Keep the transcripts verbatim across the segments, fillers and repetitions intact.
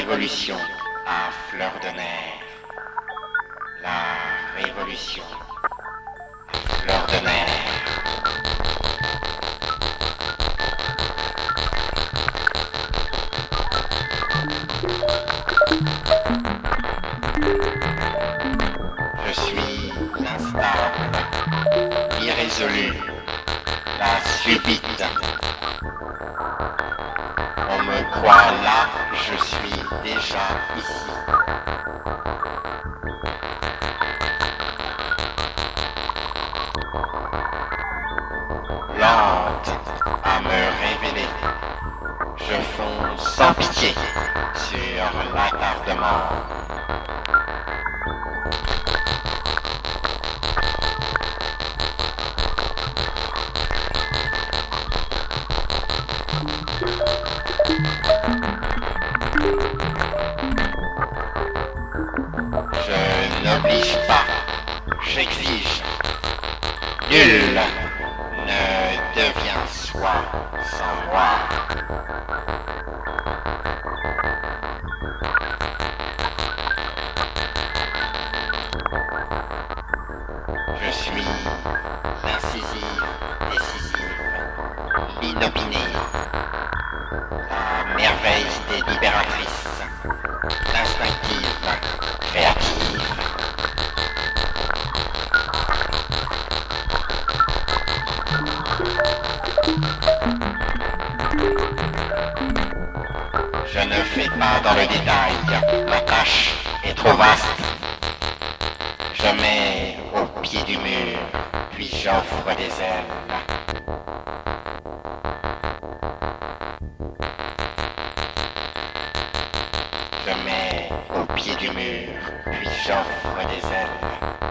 révolution à fleur de nerf. La révolution à fleur de nerf. Je suis l'instable, l'irrésolu, la subite. On me croit là, je suis déjà ici. Lente à me révéler, je fonce sans pitié sur l'attardement. Je n'oblige pas, j'exige. Nul ne devient soi sans moi. Je suis l'incisive, décisive, l'inopinée, la merveille des libératrices, l'instinctive, créative. Je ne fais pas dans le détail, ma tâche est trop vaste. Je mets au pied du mur, puis j'offre des ailes. Je mets au pied du mur, puis j'offre des ailes.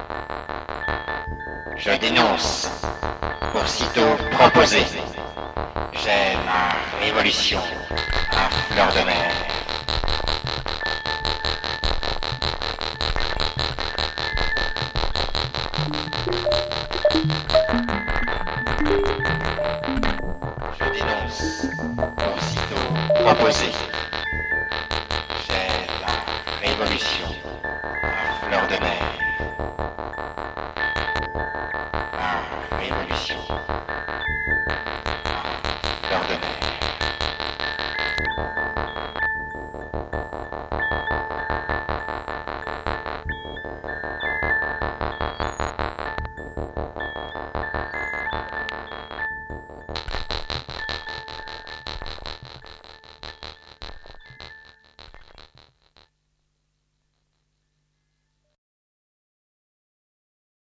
Je dénonce, pour sitôt proposer. J'ai la révolution à fleur de nerf. Je dénonce, pour sitôt proposer. J'ai la révolution à fleur de nerf. La révolution